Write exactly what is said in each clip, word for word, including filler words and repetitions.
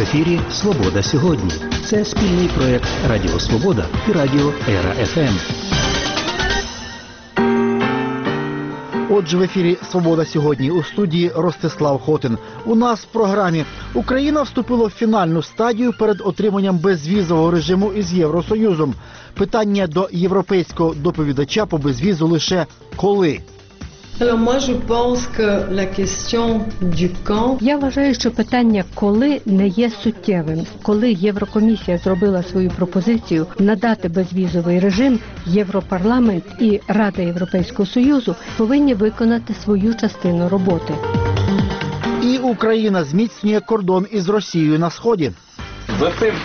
ефірі «Свобода сьогодні». Це спільний проєкт Радіо Свобода і Радіо Ера-ФМ. Отже, в ефірі «Свобода сьогодні», у студії Ростислав Хотин. У нас в програмі Україна вступила в фінальну стадію перед отриманням безвізового режиму із Євросоюзом. Питання до європейського доповідача по безвізу лише коли? Я вважаю, що питання «коли» не є суттєвим. Коли Єврокомісія зробила свою пропозицію надати безвізовий режим, Європарламент і Рада Європейського Союзу повинні виконати свою частину роботи. І Україна зміцнює кордон із Росією на Сході. За цим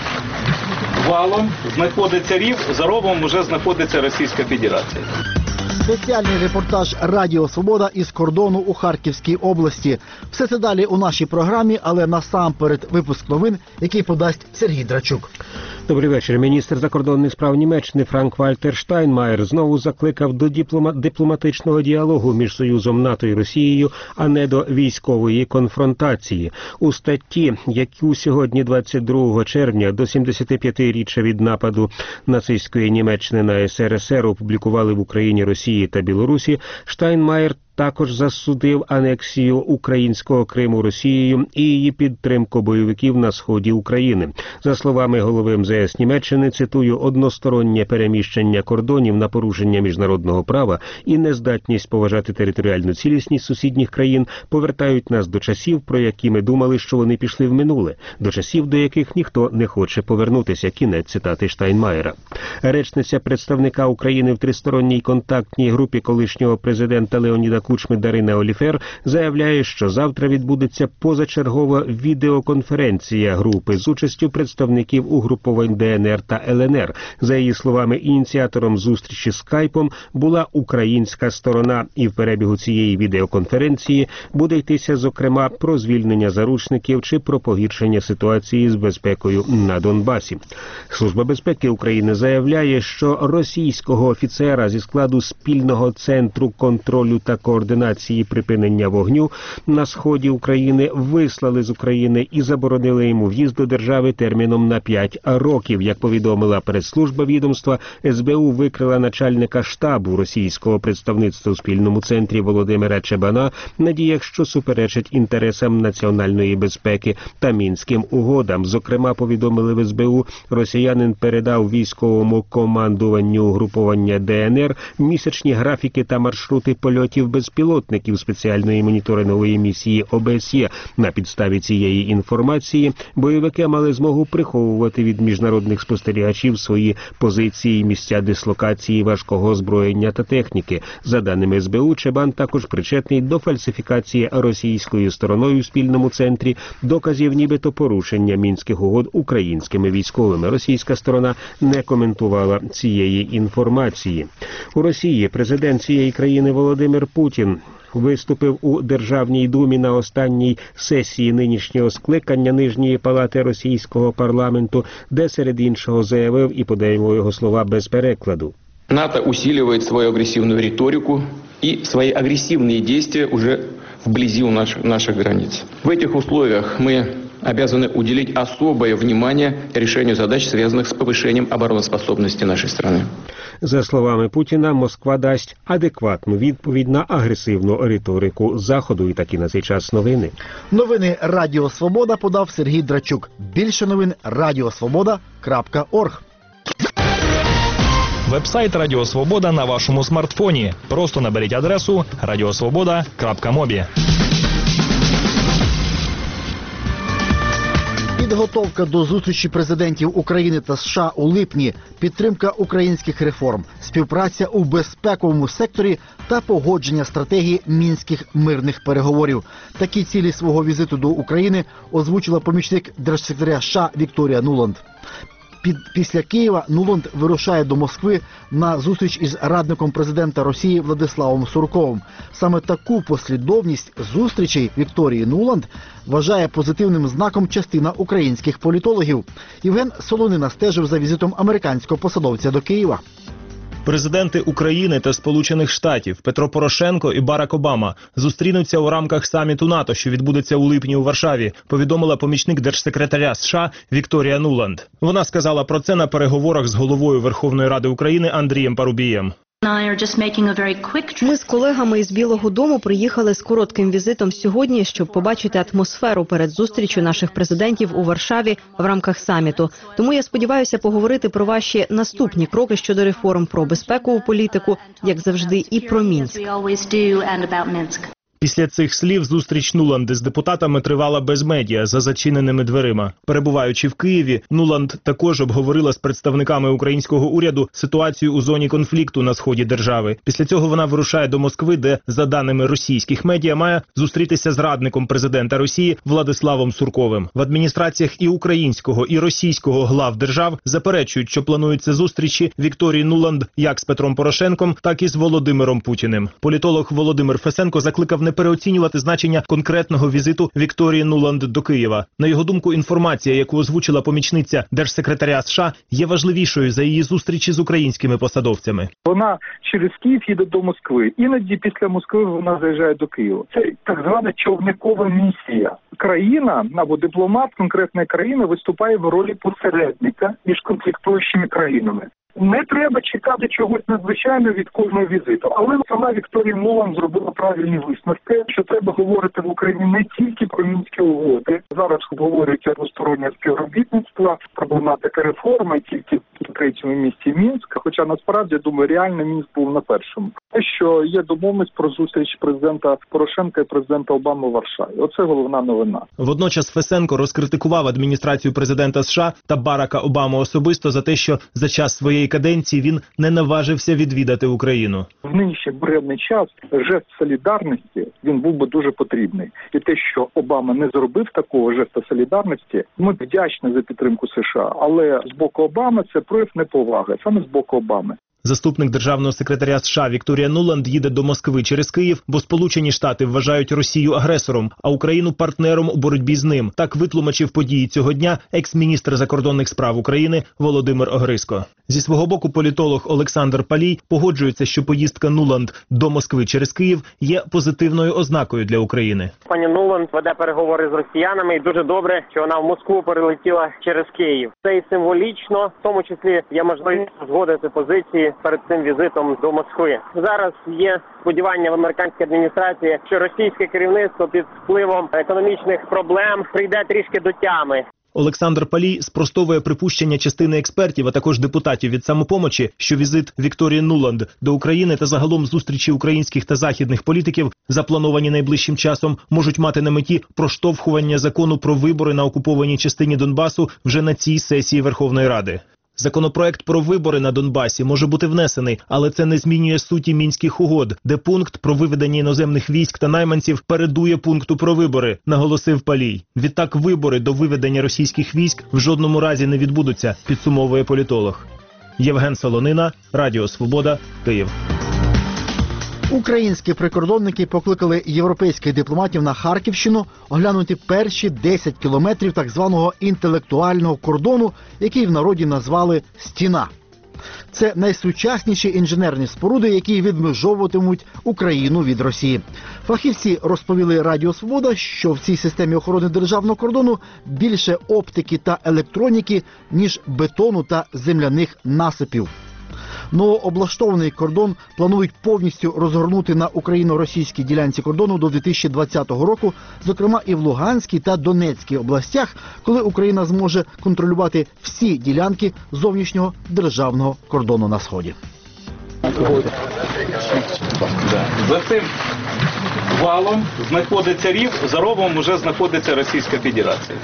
валом знаходиться рів, за ровом вже знаходиться Російська Федерація. Спеціальний репортаж «Радіо Свобода» із кордону у Харківській області. Все це далі у нашій програмі, але насамперед випуск новин, який подасть Сергій Драчук. Добрий вечір. Міністр закордонних справ Німеччини Франк-Вальтер Штайнмаєр знову закликав до диплома... дипломатичного діалогу між Союзом НАТО і Росією, а не до військової конфронтації. У статті, яку сьогодні, двадцять другого червня, до сімдесятип'ятиріччя від нападу нацистської Німеччини на ес ер ес ер опублікували в Україні, Росії та Білорусі, Штайнмаєр також засудив анексію українського Криму Росією і її підтримку бойовиків на сході України. За словами голови ем зе ес Німеччини, цитую, «одностороннє переміщення кордонів на порушення міжнародного права і нездатність поважати територіальну цілісність сусідніх країн повертають нас до часів, про які ми думали, що вони пішли в минуле, до часів, до яких ніхто не хоче повернутися». Кінець цитати Штайнмаєра. Речниця представника України в тристоронній контактній групі колишнього президента Леоніда Кучми Дарина Оліфер заявляє, що завтра відбудеться позачергова відеоконференція групи з участю представників угруповань де ен ер та ел ен ер. За її словами, ініціатором зустрічі скайпом була українська сторона, і в перебігу цієї відеоконференції буде йтися, зокрема, про звільнення заручників чи про погіршення ситуації з безпекою на Донбасі. Служба безпеки України заявляє, що російського офіцера зі складу спільного центру контролю та координації припинення вогню на сході України вислали з України і заборонили йому в'їзд до держави терміном на п'ять років. Як повідомила прес-служба відомства, ес бе у викрила начальника штабу російського представництва у спільному центрі Володимира Чебана на діях, що суперечать інтересам національної безпеки та мінським угодам. Зокрема, повідомили в ес бе у, росіянин передав військовому командуванню угруповання де ен ер місячні графіки та маршрути польотів безпілотників спеціальної моніторингової місії о бе ес є. На підставі цієї інформації бойовики мали змогу приховувати від міжнародних спостерігачів свої позиції, місця дислокації важкого озброєння та техніки. За даними ес бе у, Чебан також причетний до фальсифікації російською стороною в спільному центрі доказів нібито порушення мінських угод українськими військовими. Російська сторона не коментувала цієї інформації. У Росії президент цієї країни Володимир Путін виступив у Державній думі на останній сесії нинішнього скликання Нижньої палати російського парламенту, де серед іншого заявив, і подаємо його слова без перекладу: НАТО усиливает свою агрессивную риторику и свои агрессивные действия уже вблизи у наших, наших границ. В этих условиях мы обязаны уделить особое внимание решению задач, связанных с повышением обороноспособности нашей страны. За словами Путіна, Москва дасть адекватну відповідь на агресивну риторику Заходу. І такі на цей час новини. Новини Радіо Свобода подав Сергій Драчук. Більше новин радіо свобода крапка орг. Веб-сайт Радіо Свобода на вашому смартфоні. Просто наберіть адресу радіосвобода крапка мобі. Підготовка до зустрічі президентів України та США у липні, підтримка українських реформ, співпраця у безпековому секторі та погодження стратегії мінських мирних переговорів. Такі цілі свого візиту до України озвучила помічник держсекретаря США Вікторія Нуланд. Під, після Києва Нуланд вирушає до Москви на зустріч із радником президента Росії Владиславом Сурковим. Саме таку послідовність зустрічей Вікторії Нуланд вважає позитивним знаком частина українських політологів. Євген Солонина стежив за візитом американського посадовця до Києва. Президенти України та Сполучених Штатів Петро Порошенко і Барак Обама зустрінуться у рамках саміту НАТО, що відбудеться у липні у Варшаві, повідомила помічник держсекретаря США Вікторія Нуланд. Вона сказала про це на переговорах з головою Верховної Ради України Андрієм Парубієм. Ми з колегами із Білого дому приїхали з коротким візитом сьогодні, щоб побачити атмосферу перед зустрічю наших президентів у Варшаві в рамках саміту. Тому я сподіваюся поговорити про ваші наступні кроки щодо реформ, про безпекову політику, як завжди, і про Мінськ. Після цих слів зустріч Нуланди з депутатами тривала без медіа, за зачиненими дверима. Перебуваючи в Києві, Нуланд також обговорила з представниками українського уряду ситуацію у зоні конфлікту на сході держави. Після цього вона вирушає до Москви, де, за даними російських медіа, має зустрітися з радником президента Росії Владиславом Сурковим. В адміністраціях і українського, і російського глав держав заперечують, що плануються зустрічі Вікторії Нуланд як з Петром Порошенком, так і з Володимиром Путіним. Політолог Володимир Фесенко закликав не переоцінювати значення конкретного візиту Вікторії Нуланд до Києва. На його думку, інформація, яку озвучила помічниця держсекретаря США, є важливішою за її зустрічі з українськими посадовцями. Вона через Київ їде до Москви. Іноді після Москви вона заїжджає до Києва. Це так звана човникова місія. Країна або дипломат конкретної країни виступає в ролі посередника між конфліктуючими країнами. Не треба чекати чогось надзвичайного від кожного візиту. Але сама Вікторія Нуланд зробила правильні висновки, що треба говорити в Україні не тільки про мінські угоди. Зараз говориться двостороннє співробітництво, проблематика реформи тільки в третьому місці Мінська. Хоча насправді, думаю, реально Мінськ був на першому. Те, що є домовленість про зустріч президента Порошенка і президента Обами в Варшаві. Оце головна новина. Водночас Фесенко розкритикував адміністрацію президента США та Барака Обами особисто за те, що за час своєї каденції він не наважився відвідати Україну. В нинішній буревний час жест солідарності, він був би дуже потрібний. І те, що Обама не зробив такого жесту солідарності, ми вдячні за підтримку США. Але з боку Обами це прояв неповаги, саме з боку Обами. Заступник державного секретаря США Вікторія Нуланд їде до Москви через Київ, бо Сполучені Штати вважають Росію агресором, а Україну партнером у боротьбі з ним. Так витлумачив події цього дня екс-міністр закордонних справ України Володимир Огризко. Зі свого боку політолог Олександр Палій погоджується, що поїздка Нуланд до Москви через Київ є позитивною ознакою для України. Пані Нуланд веде переговори з росіянами, і дуже добре, що вона в Москву перелетіла через Київ. Це і символічно, в тому числі є можливість згодити позиції перед цим візитом до Москви. Зараз є сподівання в американській адміністрації, що російське керівництво під впливом економічних проблем прийде трішки до тями. Олександр Палій спростовує припущення частини експертів, а також депутатів від «Самопомочі», що візит Вікторії Нуланд до України та загалом зустрічі українських та західних політиків, заплановані найближчим часом, можуть мати на меті проштовхування закону про вибори на окупованій частині Донбасу вже на цій сесії Верховної Ради. Законопроект про вибори на Донбасі може бути внесений, але це не змінює суті Мінських угод, де пункт про виведення іноземних військ та найманців передує пункту про вибори, наголосив Палій. Відтак вибори до виведення російських військ в жодному разі не відбудуться, підсумовує політолог. Євген Солонина, Радіо Свобода, Київ. Українські прикордонники покликали європейських дипломатів на Харківщину оглянути перші десять кілометрів так званого інтелектуального кордону, який в народі назвали «Стіна». Це найсучасніші інженерні споруди, які відмежовуватимуть Україну від Росії. Фахівці розповіли Радіо Свобода, що в цій системі охорони державного кордону більше оптики та електроніки, ніж бетону та земляних насипів. Новооблаштований кордон планують повністю розгорнути на україно-російській ділянці кордону до дві тисячі двадцятого року, зокрема і в Луганській та Донецькій областях, коли Україна зможе контролювати всі ділянки зовнішнього державного кордону на Сході. За цим валом знаходиться рів, за ровом вже знаходиться Російська Федерація.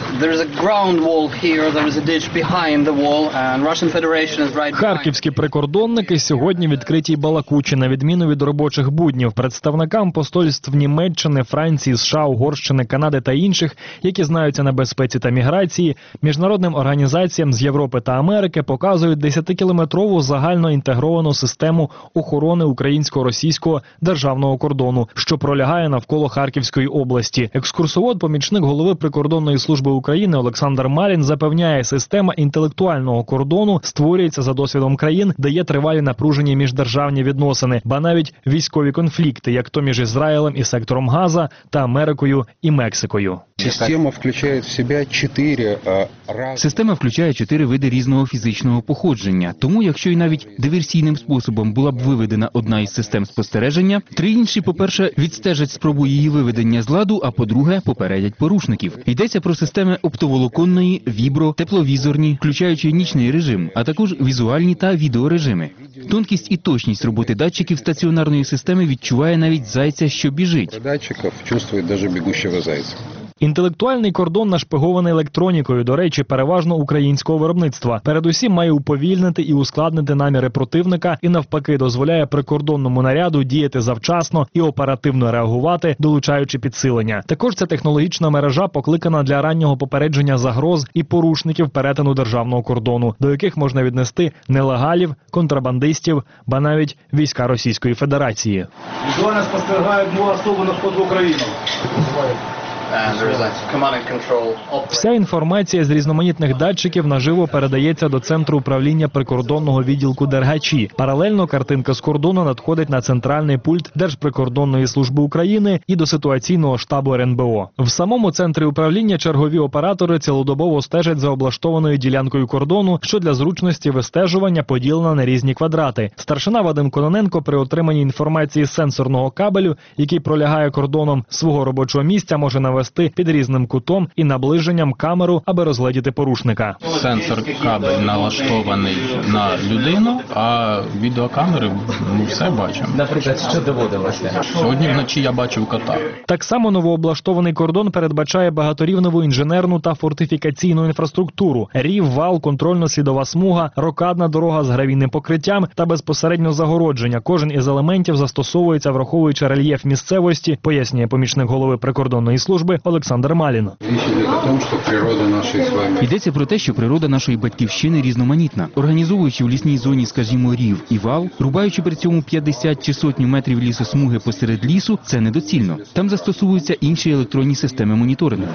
Харківські прикордонники сьогодні відкриті й балакучі, на відміну від робочих буднів. Представникам посольств Німеччини, Франції, США, Угорщини, Канади та інших, які знаються на безпеці та міграції, міжнародним організаціям з Європи та Америки показують десятикілометрову загально інтегровану систему охорони українсько-російського державного кордону, що пролягає пролягає навколо Харківської області. Екскурсовод, помічник голови прикордонної служби України Олександр Малін запевняє, система інтелектуального кордону створюється за досвідом країн, де є тривалі напружені міждержавні відносини, ба навіть військові конфлікти, як то між Ізраїлем і сектором Газа та Америкою і Мексикою. Система включає в себе чотири Система включає чотири види різного фізичного походження. Тому, якщо і навіть диверсійним способом була б виведена одна із систем спостереження, три інші, по-перше, відстежать спробу її виведення з ладу, а по-друге, попередять порушників. Йдеться про системи оптоволоконної, вібро, тепловізорні, включаючи нічний режим, а також візуальні та відеорежими. Тонкість і точність роботи датчиків стаціонарної системи відчуває навіть зайця, що біжить. Датчиків чувствує навіть бігущого зайця. Інтелектуальний кордон нашпигований електронікою, до речі, переважно українського виробництва. Передусім має уповільнити і ускладнити наміри противника і навпаки дозволяє прикордонному наряду діяти завчасно і оперативно реагувати, долучаючи підсилення. Також ця технологічна мережа покликана для раннього попередження загроз і порушників перетину державного кордону, до яких можна віднести нелегалів, контрабандистів, ба навіть війська Російської Федерації. Візуально спостерігають нову особу на вход в Україну. Вся інформація з різноманітних датчиків наживо передається до Центру управління прикордонного відділку Дергачі. Паралельно картинка з кордону надходить на центральний пульт Держприкордонної служби України і до ситуаційного штабу ер ен бе о. В самому центрі управління чергові оператори цілодобово стежать за облаштованою ділянкою кордону, що для зручності вистежування поділена на різні квадрати. Старшина Вадим Кононенко при отриманні інформації з сенсорного кабелю, який пролягає кордоном свого робочого місця, може навести під різним кутом і наближенням камеру, аби розгледіти порушника. Сенсор кабель налаштований на людину, а відеокамери ми все бачимо. Наприклад, що доводилося? Сьогодні вночі я бачив кота. Так само новооблаштований кордон передбачає багаторівневу інженерну та фортифікаційну інфраструктуру. Рів, вал, контрольно-слідова смуга, рокадна дорога з гравійним покриттям та безпосередньо загородження. Кожен із елементів застосовується, враховуючи рельєф місцевості, пояснює помічник голови прикордонної служби Олександр Малін. Йдеться про те, що природа нашої батьківщини різноманітна. Організовуючи в лісній зоні, скажімо, рів і вал, рубаючи при цьому п'ятдесят чи сотню метрів лісосмуги посеред лісу, це недоцільно. Там застосовуються інші електронні системи моніторингу.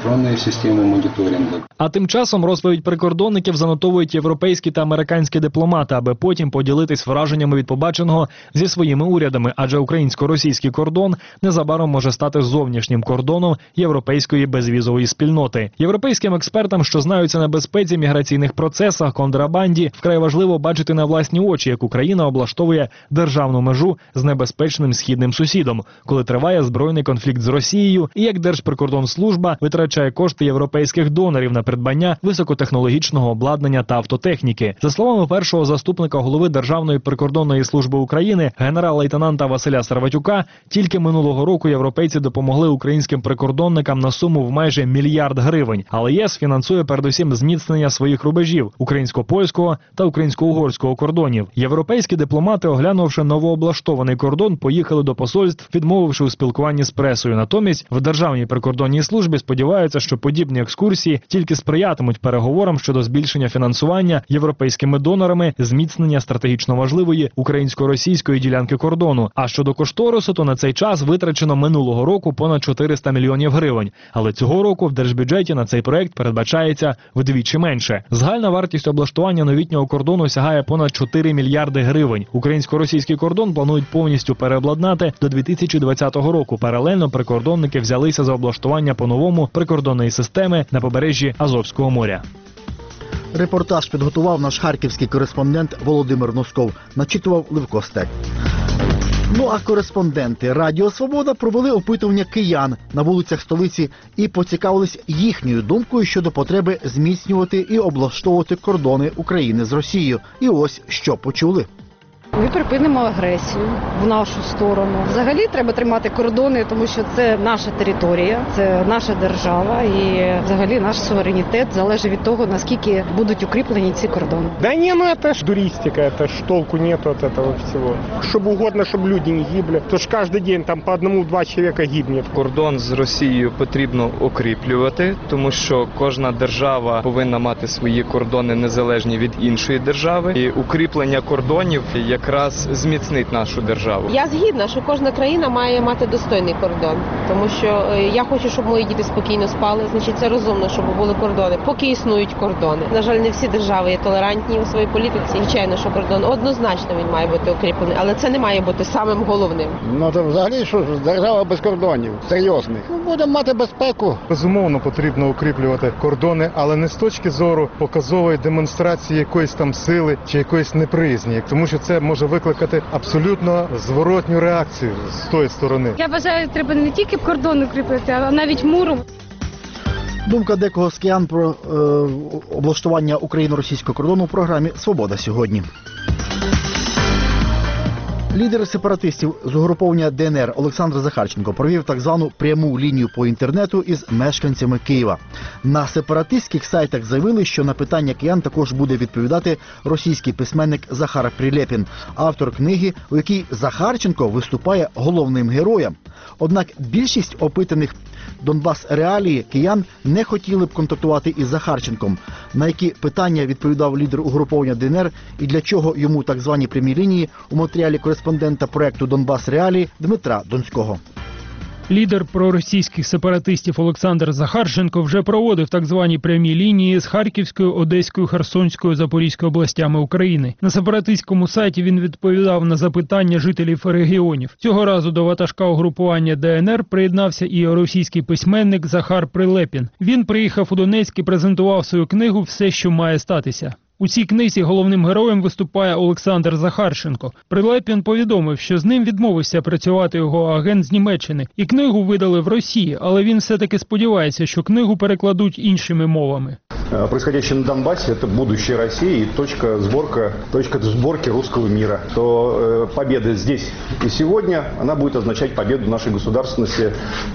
А тим часом розповідь прикордонників занотовують європейські та американські дипломати, аби потім поділитись враженнями від побаченого зі своїми урядами, адже українсько-російський кордон незабаром може стати зовнішнім кордоном європейської безвізової спільноти. Європейським експертам, що знаються на безпеці, міграційних процесах, контрабанді, вкрай важливо бачити на власні очі, як Україна облаштовує державну межу з небезпечним східним сусідом, коли триває збройний конфлікт з Росією, і як Держприкордонслужба витрачає кошти європейських донорів на придбання високотехнологічного обладнання та автотехніки. За словами першого заступника голови Державної прикордонної служби України, генерал-лейтенанта Василя Серватюка, тільки минулого року європейці допомогли українським прикордонникам на суму в майже мільярд гривень. Але ЄС фінансує передусім зміцнення своїх рубежів – українсько-польського та українсько-угорського кордонів. Європейські дипломати, оглянувши новооблаштований кордон, поїхали до посольств, відмовивши у спілкуванні з пресою. Натомість в Державній прикордонній службі сподіваються, що подібні екскурсії тільки сприятимуть переговорам щодо збільшення фінансування європейськими донорами, зміцнення стратегічно важливої українсько-російської ділянки кордону. А щодо кошторису, то на цей час витрачено минулого року понад чотириста мільйонів гривень. Але цього року в держбюджеті на цей проект передбачається вдвічі менше. Загальна вартість облаштування новітнього кордону сягає понад чотири мільярди гривень. Українсько-російський кордон планують повністю переобладнати до дві тисячі двадцятого року. Паралельно прикордонники взялися за облаштування по-новому прикордонної системи на побережжі Азовського моря. Репортаж підготував наш харківський кореспондент Володимир Носков. Начитував Левко Стек. Ну а кореспонденти Радіо Свобода провели опитування киян на вулицях столиці і поцікавились їхньою думкою щодо потреби зміцнювати і облаштовувати кордони України з Росією. І ось що почули. Ми припинимо агресію в нашу сторону. Взагалі треба тримати кордони, тому що це наша територія, це наша держава і взагалі наш суверенітет залежить від того, наскільки будуть укріплені ці кордони. Да ні, ну це ж туристика, це ж толку нету від цього всього. Щоб угодно, щоб люди не гибли, то ж кожен день там по одному-два чоловіка гибне. Кордон з Росією потрібно укріплювати, тому що кожна держава повинна мати свої кордони незалежні від іншої держави. І укріплення кордонів, як якраз зміцнить нашу державу. Я згідна, що кожна країна має мати достойний кордон, тому що я хочу, щоб мої діти спокійно спали, значить це розумно, щоб були кордони, поки існують кордони. На жаль, не всі держави є толерантні у своїй політиці. Звичайно, що кордон однозначно він має бути укріплений, але це не має бути самим головним. Ну то взагалі що ж, держава без кордонів, серйозних. Ну будемо мати безпеку. Безумовно, потрібно укріплювати кордони, але не з точки зору показової демонстрації якоїсь там сили чи якоїсь неприязні, тому що це може викликати абсолютно зворотню реакцію з тої сторони. Я вважаю, треба не тільки кордон укріпити, а навіть муром. Думка декого з киян про е, облаштування україно-російського кордону у програмі «Свобода сьогодні». Лідер сепаратистів з угруповання Де Ен Ер Олександр Захарченко провів так звану пряму лінію по інтернету із мешканцями Києва. На сепаратистських сайтах заявили, що на питання киян також буде відповідати російський письменник Захар Прилєпін, автор книги, у якій Захарченко виступає головним героєм. Однак більшість опитаних Донбас реалії киян не хотіли б контактувати із Захарченком. На які питання відповідав лідер угруповання Де Ен Ер і для чого йому так звані прямі лінії у матеріалі кореспондента проекту Донбас реалії Дмитра Донського. Лідер проросійських сепаратистів Олександр Захарченко вже проводив так звані прямі лінії з Харківською, Одеською, Херсонською, Запорізькою областями України. На сепаратистському сайті він відповідав на запитання жителів регіонів. Цього разу до ватажка угрупування Де Ен Ер приєднався і російський письменник Захар Прилєпін. Він приїхав у Донецьк і презентував свою книгу «Все, що має статися». У цій книзі головним героєм виступає Олександр Захарченко. Прилєпін повідомив, що з ним відмовився працювати його агент з Німеччини. І книгу видали в Росії, але він все-таки сподівається, що книгу перекладуть іншими мовами. Происходящее на Донбассе – это будущее России и точка, сборка, точка сборки русского мира. То э, победа здесь и сегодня, она будет означать победу нашей государственности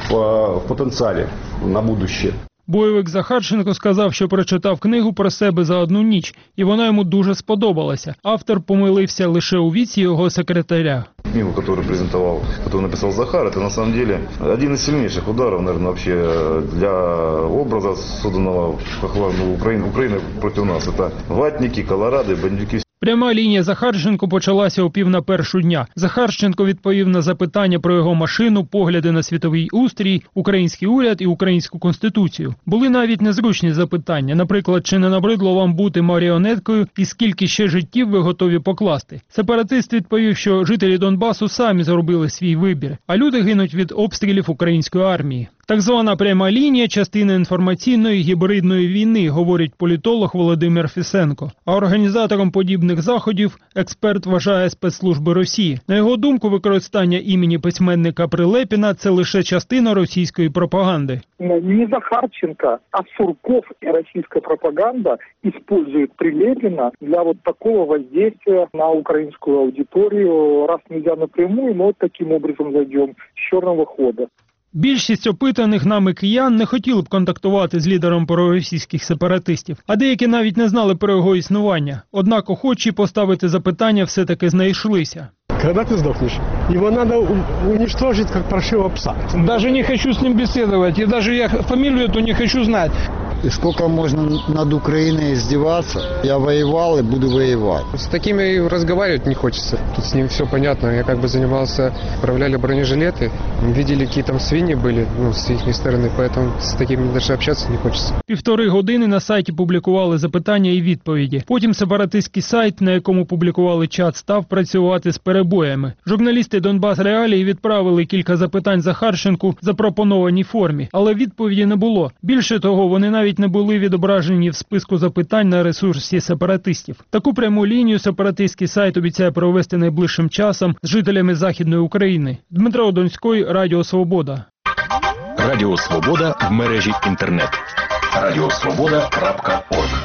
в, в потенциале на будущее. Бойовик Захарченко сказав, що прочитав книгу про себе за одну ніч, і вона йому дуже сподобалася. Автор помилився лише у віці його секретаря. Книгу, которую презентовал, которую написал Захар, это на самом деле один из сильнейших ударов, наверное, вообще для образа, созданного Украины, Украины против нас. Это ватники, колорадо, бандюки. Пряма лінія Захарченко почалася о пів на першу дня. Захарченко відповів на запитання про його машину, погляди на світовий устрій, український уряд і українську конституцію. Були навіть незручні запитання, наприклад, чи не набридло вам бути маріонеткою і скільки ще життів ви готові покласти. Сепаратист відповів, що жителі Донбасу самі зробили свій вибір, а люди гинуть від обстрілів української армії. Так звана пряма лінія – частина інформаційної гібридної війни, говорить політолог Володимир Фісенко. А організатором подібних заходів експерт вважає спецслужби Росії. На його думку, використання імені письменника Прилєпіна – це лише частина російської пропаганди. Не Захарченко, а Сурков и российская пропаганда используют Прилепина для вот такого воздействия на украинскую аудиторию. Раз нельзя напрямую, мы вот таким образом зайдем с черного хода. Більшість опитаних нами киян не хотіли б контактувати з лідером проросійських сепаратистів, а деякі навіть не знали про його існування. Однак охочі поставити запитання все-таки знайшлися. Когда ты сдохнешь? Его надо уничтожить, как паршивого пса. Даже не хочу с ним беседовать, и даже я фамилию эту не хочу знать. И сколько можно над Украиной издеваться? Я воевал и буду воевать. С такими разговаривать не хочется. Тут с ним все понятно. Я как бы занимался, отправляли бронежилеты, видели, какие там свиньи были, ну, с их стороны, поэтому с такими даже общаться не хочется. Півтори години на сайті публікували запитання і відповіді. Потім сепаратистський сайт, на якому публікували чат, став працювати з перебоями. Журналісти Донбас реалії відправили кілька запитань Захарченку в запропонованій формі, але відповіді не було. Більше того, вони навіть не були відображені в списку запитань на ресурсі сепаратистів. Таку пряму лінію сепаратистський сайт обіцяє провести найближчим часом з жителями Західної України. Дмитро Донський, Радіо Свобода. Радіо Свобода в мережі інтернет. радіосвобода крапка орг.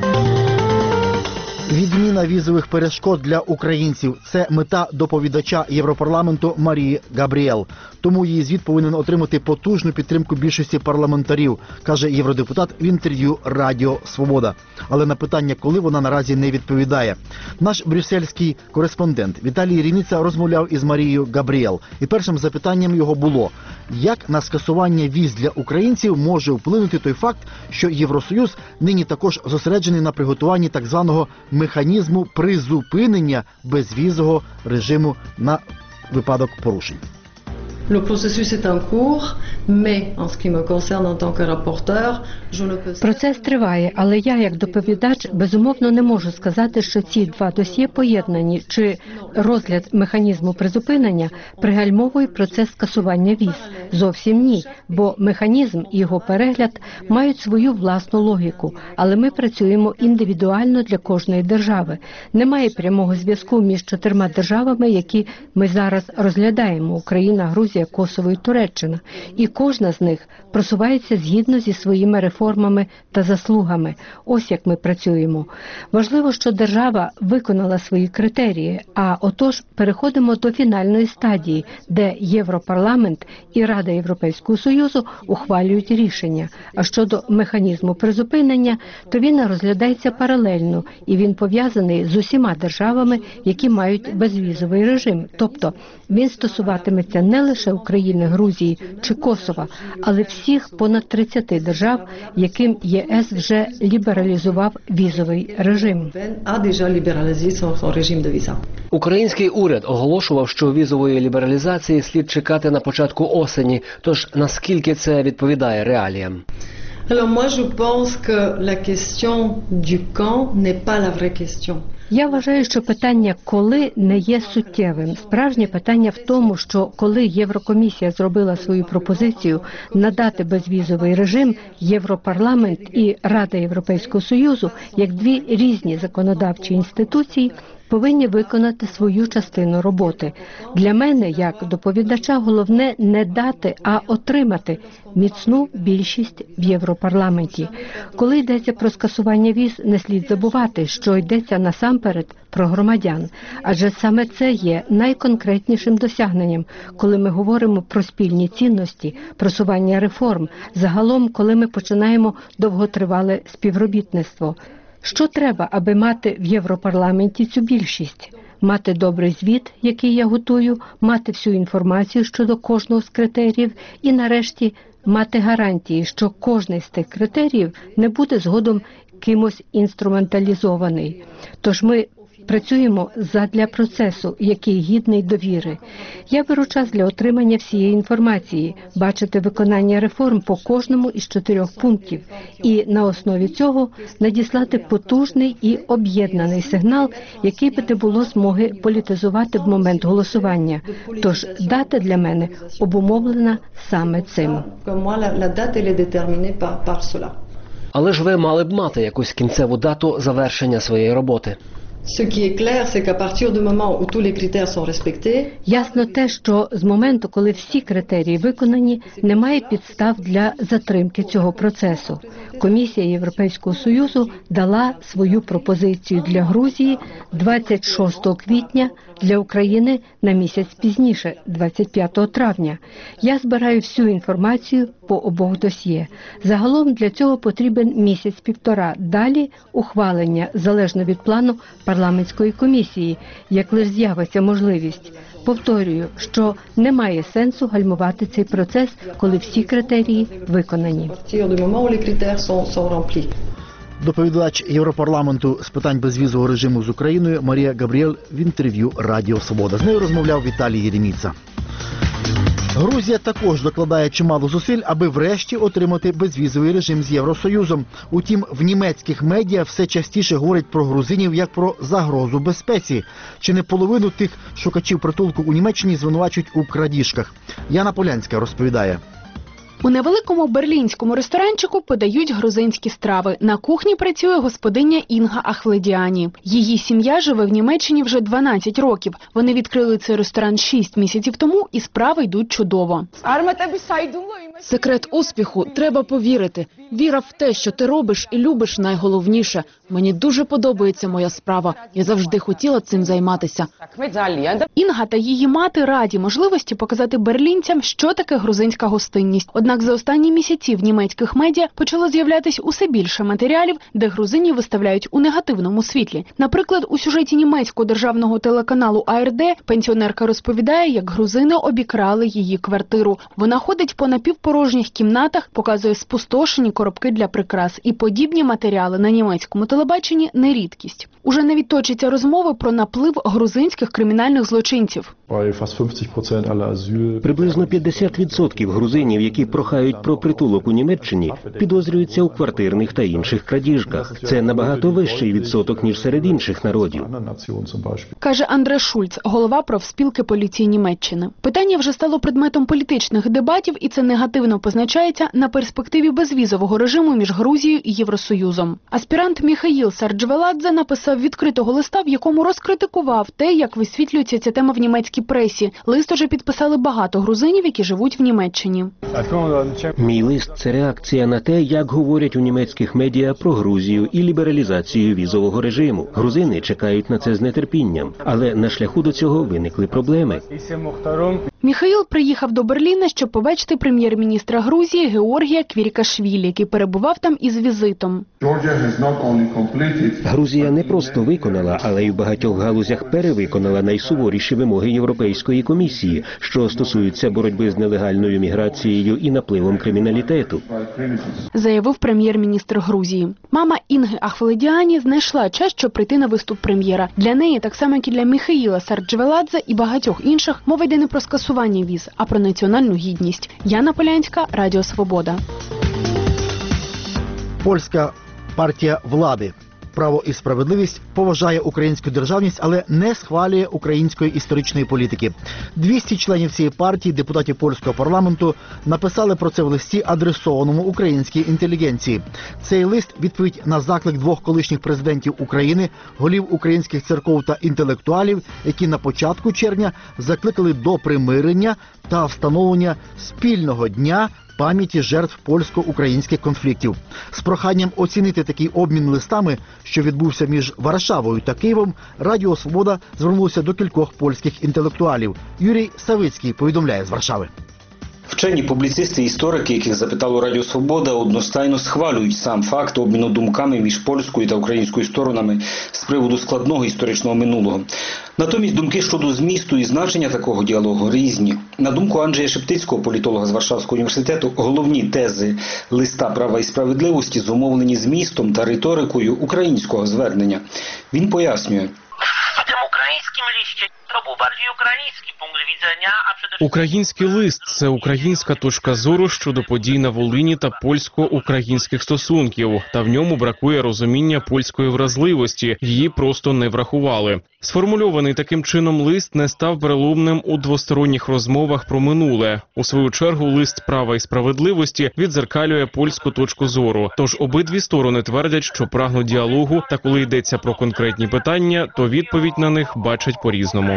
Відміна візових перешкод для українців – це мета доповідача Європарламенту Марії Габріел. Тому її звіт повинен отримати потужну підтримку більшості парламентарів, каже євродепутат в інтерв'ю Радіо Свобода. Але на питання, коли, вона наразі не відповідає. Наш брюссельський кореспондент Віталій Ріниця розмовляв із Марією Габріел. І першим запитанням його було, як на скасування віз для українців може вплинути той факт, що Євросоюз нині також зосереджений на приготуванні так званого механізму механізму призупинення безвізового режиму на випадок порушень. Le processus est en cours, mais en ce qui me concerne en tant que rapporteur, je ne peux... Процес триває, але я, як доповідач, безумовно не можу сказати, що ці два досьє поєднані, чи розгляд механізму призупинення пригальмовує процес скасування віз. Зовсім ні, бо механізм і його перегляд мають свою власну логіку, але ми працюємо індивідуально для кожної держави. Немає прямого зв'язку між чотирма державами, які ми зараз розглядаємо – Україна, Грузія, Косово і Туреччина. І кожна з них просувається згідно зі своїми реформами та заслугами. Ось як ми працюємо. Важливо, що держава виконала свої критерії, а отож переходимо до фінальної стадії, де Європарламент і Рада Європейського Союзу ухвалюють рішення. А щодо механізму призупинення, то він розглядається паралельно, і він пов'язаний з усіма державами, які мають безвізовий режим. Тобто він стосуватиметься не лише України, Грузії чи Косова, але всіх понад тридцяти держав, яким ЄС вже лібералізував візовий режим. Український уряд оголошував, що візової лібералізації слід чекати на початку осені. Тож наскільки це відповідає реаліям? Alors moi je pense que la question du quand n'est pas la vraie question. Я вважаю, що питання «коли» не є суттєвим. Справжнє питання в тому, що коли Єврокомісія зробила свою пропозицію надати безвізовий режим, Європарламент і Рада Європейського Союзу, як дві різні законодавчі інституції, повинні виконати свою частину роботи. Для мене, як доповідача, головне не дати, а отримати міцну більшість в Європарламенті. Коли йдеться про скасування віз, не слід забувати, що йдеться насамперед про громадян. Адже саме це є найконкретнішим досягненням, коли ми говоримо про спільні цінності, просування реформ, загалом, коли ми починаємо довготривале співробітництво. Що треба, аби мати в Європарламенті цю більшість? Мати добрий звіт, який я готую, мати всю інформацію щодо кожного з критеріїв і, нарешті, мати гарантії, що кожний з тих критеріїв не буде згодом кимось інструменталізований. Тож ми працюємо задля процесу, який гідний довіри. Я беру час для отримання всієї інформації, бачити виконання реформ по кожному із чотирьох пунктів і на основі цього надіслати потужний і об'єднаний сигнал, який би не було змоги політизувати в момент голосування. Тож дата для мене обумовлена саме цим. Але ж ви мали б мати якусь кінцеву дату завершення своєї роботи. Ce qui est clair, c'est qu'à partir du moment où tous les critères sont respectés, ясно те, що з моменту, коли всі критерії виконані, немає підстав для затримки цього процесу. Комісія Європейського Союзу дала свою пропозицію для Грузії двадцять шостого квітня, для України на місяць пізніше, двадцять п'ятого травня. Я збираю всю інформацію по обох досьє. Загалом для цього потрібен місяць-півтора. Далі ухвалення, залежно від плану парламентської комісії, як лише з'явиться можливість. Повторюю, що немає сенсу гальмувати цей процес, коли всі критерії виконані. Доповідач Європарламенту з питань безвізового режиму з Україною Марія Габріель в інтерв'ю Радіо Свобода. З нею розмовляв Віталій Єреміца. Грузія також докладає чимало зусиль, аби врешті отримати безвізовий режим з Євросоюзом. Утім, в німецьких медіа все частіше говорять про грузинів як про загрозу безпеці. Чи не половину тих шукачів притулку у Німеччині звинувачують у крадіжках? Яна Полянська розповідає. У невеликому берлінському ресторанчику подають грузинські страви. На кухні працює господиня Інга Ахледіані. Її сім'я живе в Німеччині вже дванадцять років. Вони відкрили цей ресторан шість місяців тому і справи йдуть чудово. Секрет успіху – треба повірити. Віра в те, що ти робиш і любиш, найголовніше. Мені дуже подобається моя справа. Я завжди хотіла цим займатися. Інга та її мати раді можливості показати берлінцям, що таке грузинська гостинність. Однак Однак за останні місяці в німецьких медіа почало з'являтись усе більше матеріалів, де грузинів виставляють у негативному світлі. Наприклад, у сюжеті німецького державного телеканалу А Р Д пенсіонерка розповідає, як грузини обікрали її квартиру. Вона ходить по напівпорожніх кімнатах, показує спустошені коробки для прикрас. І подібні матеріали на німецькому телебаченні не рідкість. Уже навіть точаться розмови про наплив грузинських кримінальних злочинців. Приблизно п'ятдесят відсотків грузинів, які прохають про притулок у Німеччині, підозрюються у квартирних та інших крадіжках. Це набагато вищий відсоток, ніж серед інших народів. Каже Андре Шульц, голова профспілки поліції Німеччини. Питання вже стало предметом політичних дебатів, і це негативно позначається на перспективі безвізового режиму між Грузією і Євросоюзом. Аспірант Міхаїл Сарджвеладзе написав відкритого листа, в якому розкритикував те, як висвітлюється ця тема в німецькій пресі. Лист уже підписали багато грузинів, які живуть в Німеччині. Мій лист – це реакція на те, як говорять у німецьких медіа про Грузію і лібералізацію візового режиму. Грузини чекають на це з нетерпінням, але на шляху до цього виникли проблеми. Міхаїл приїхав до Берліна, щоб побачити прем'єр-міністра Грузії Георгія Квірікашвілі, який перебував там із візитом. Грузія не просто виконала, але й в багатьох галузях перевиконала найсуворіші вимоги Європейської комісії, що стосуються боротьби з нелегальною міграцією і напливом криміналітету. Заявив прем'єр-міністр Грузії. Мама Інги Ахвледіані знайшла час, щоб прийти на виступ прем'єра. Для неї, так само як і для Міхаїла Сарджвеладзе і багатьох інших, мова йде не про скасування віз, а про національну гідність. Яна Полянська, Радіо Свобода. Польська партія влади «Право і справедливість» поважає українську державність, але не схвалює української історичної політики. двісті членів цієї партії, депутатів польського парламенту, написали про це в листі, адресованому українській інтелігенції. Цей лист – відповідь на заклик двох колишніх президентів України, голів українських церков та інтелектуалів, які на початку червня закликали до примирення та встановлення спільного дня пам'яті жертв польсько-українських конфліктів. З проханням оцінити такий обмін листами, що відбувся між Варшавою та Києвом, Радіо Свобода звернулося до кількох польських інтелектуалів. Юрій Савицький повідомляє з Варшави. Вчені, публіцисти і історики, яких запитало Радіо Свобода, одностайно схвалюють сам факт обміну думками між польською та українською сторонами з приводу складного історичного минулого. Натомість думки щодо змісту і значення такого діалогу різні. На думку Анджея Шептицького, політолога з Варшавського університету, головні тези листа «Права і справедливості» зумовлені змістом та риторикою українського звернення. Він пояснює. Український лист – це українська точка зору щодо подій на Волині та польсько-українських стосунків. Та в ньому бракує розуміння польської вразливості, її просто не врахували. Сформульований таким чином лист не став переломним у двосторонніх розмовах про минуле. У свою чергу лист «Права і справедливості» віддзеркалює польську точку зору. Тож обидві сторони твердять, що прагнуть діалогу, та коли йдеться про конкретні питання, то відповідь на них бачать по-різному.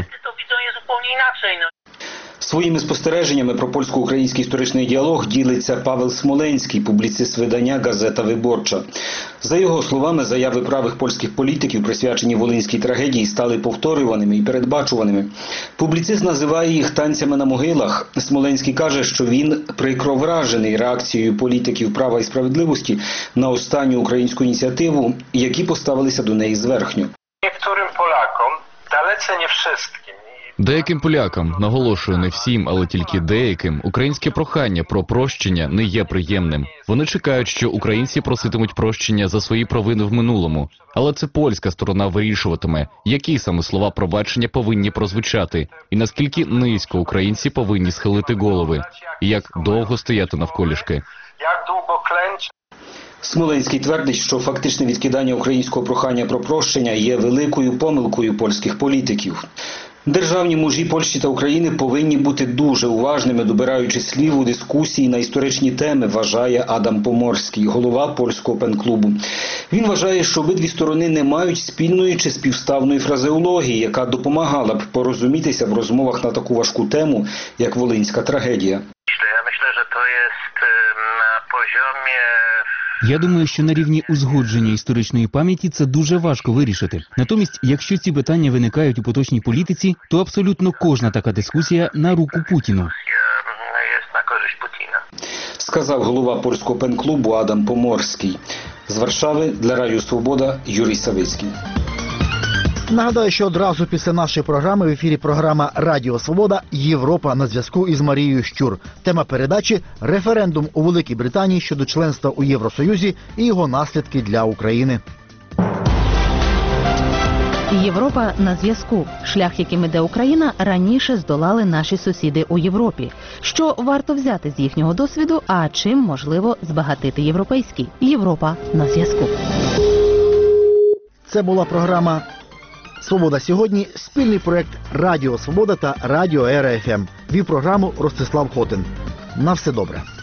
Своїми спостереженнями про польсько-український історичний діалог ділиться Павел Смоленський, публіцист видання «Газета Виборча». За його словами, заяви правих польських політиків, присвячені волинській трагедії, стали повторюваними і передбачуваними. Публіцист називає їх танцями на могилах. Смоленський каже, що він прикро вражений реакцією політиків «Права і справедливості» на останню українську ініціативу, які поставилися до неї зверхньо. Некоторим полякам, далеко не всім. Деяким полякам, наголошую, не всім, але тільки деяким, українське прохання про прощення не є приємним. Вони чекають, що українці проситимуть прощення за свої провини в минулому. Але це польська сторона вирішуватиме, які саме слова пробачення повинні прозвучати, і наскільки низько українці повинні схилити голови, і як довго стояти навколішки. Як довго клянчити? Смоленський твердить, що фактичне відкидання українського прохання про прощення є великою помилкою польських політиків. Державні мужі Польщі та України повинні бути дуже уважними, добираючи слів у дискусії на історичні теми, вважає Адам Поморський, голова польського пен-клубу. Він вважає, що обидві сторони не мають спільної чи співставної фразеології, яка допомагала б порозумітися в розмовах на таку важку тему, як волинська трагедія. Я myślę, że to jest na poziomie... Я думаю, що на рівні узгодження історичної пам'яті це дуже важко вирішити. Натомість, якщо ці питання виникають у поточній політиці, то абсолютно кожна така дискусія на руку Путіну. сказав голова польського пен-клубу Адам Поморський. З Варшави для Радіо Свобода Юрій Савицький. Нагадаю, що одразу після нашої програми в ефірі програма «Радіо Свобода. Європа» на зв'язку із Марією Щур. Тема передачі – референдум у Великій Британії щодо членства у Євросоюзі і його наслідки для України. Європа на зв'язку. Шлях, яким іде Україна, раніше здолали наші сусіди у Європі. Що варто взяти з їхнього досвіду, а чим можливо збагатити європейський? Європа на зв'язку. Це була програма «Свобода сьогодні», спільний проект «Радіо Свобода» та «Радіо Ера еф ем». Вів програму Ростислав Хотин. На все добре.